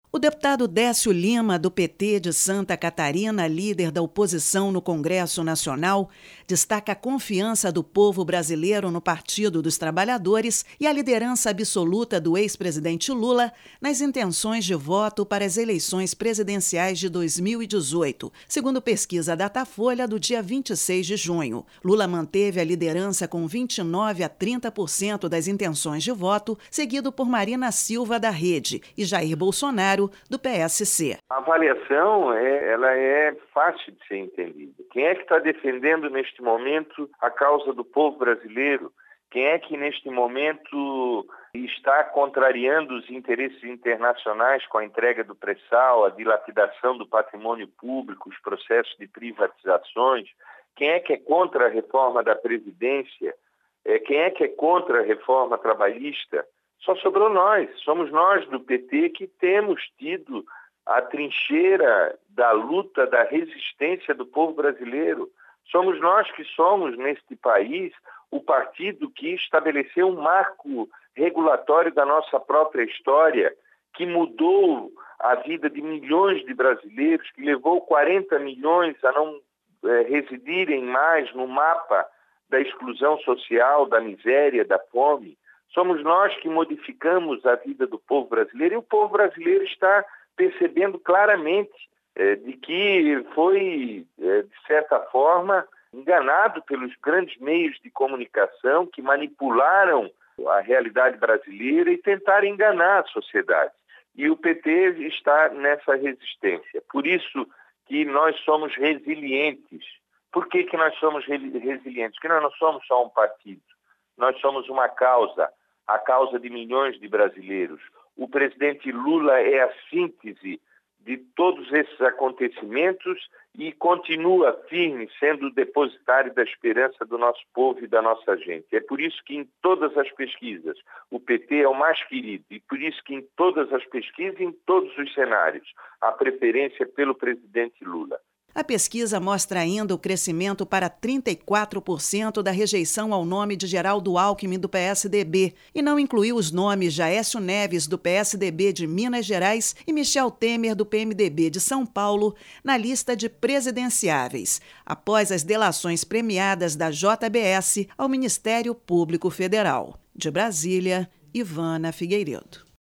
O deputado Décio Lima, do PT de Santa Catarina, líder da oposição no Congresso Nacional, destaca a confiança do povo brasileiro no Partido dos Trabalhadores e a liderança absoluta do ex-presidente Lula nas intenções de voto para as eleições presidenciais de 2018, segundo pesquisa Datafolha do dia 26 de junho. Lula manteve a liderança com 29% a 30% das intenções de voto, seguido por Marina Silva, da Rede, e Jair Bolsonaro, do PSC. A avaliação ela é fácil de ser entendida. Quem é que está defendendo neste momento a causa do povo brasileiro? Quem é que neste momento está contrariando os interesses internacionais com a entrega do pré-sal, a dilapidação do patrimônio público, os processos de privatizações? Quem é que é contra a reforma da Previdência? Quem é que é contra a reforma trabalhista? Só sobrou nós. Somos nós do PT que temos tido a trincheira da luta, da resistência do povo brasileiro. Somos nós que somos, neste país, o partido que estabeleceu um marco regulatório da nossa própria história, que mudou a vida de milhões de brasileiros, que levou 40 milhões a não residirem mais no mapa da exclusão social, da miséria, da fome. Somos nós que modificamos a vida do povo brasileiro e o povo brasileiro está percebendo claramente de que foi, de certa forma, enganado pelos grandes meios de comunicação que manipularam a realidade brasileira e tentaram enganar a sociedade. E o PT está nessa resistência. Por isso que nós somos resilientes. Por que nós somos resilientes? Porque nós não somos só um partido. Nós somos uma causa, a causa de milhões de brasileiros. O presidente Lula é a síntese de todos esses acontecimentos e continua firme, sendo o depositário da esperança do nosso povo e da nossa gente. É por isso que em todas as pesquisas o PT é o mais querido e por isso que em todas as pesquisas, em todos os cenários, há preferência pelo presidente Lula. A pesquisa mostra ainda o crescimento para 34% da rejeição ao nome de Geraldo Alckmin, do PSDB, e não incluiu os nomes de Aécio Neves, do PSDB de Minas Gerais, e Michel Temer, do PMDB de São Paulo, na lista de presidenciáveis, após as delações premiadas da JBS ao Ministério Público Federal. De Brasília, Ivana Figueiredo.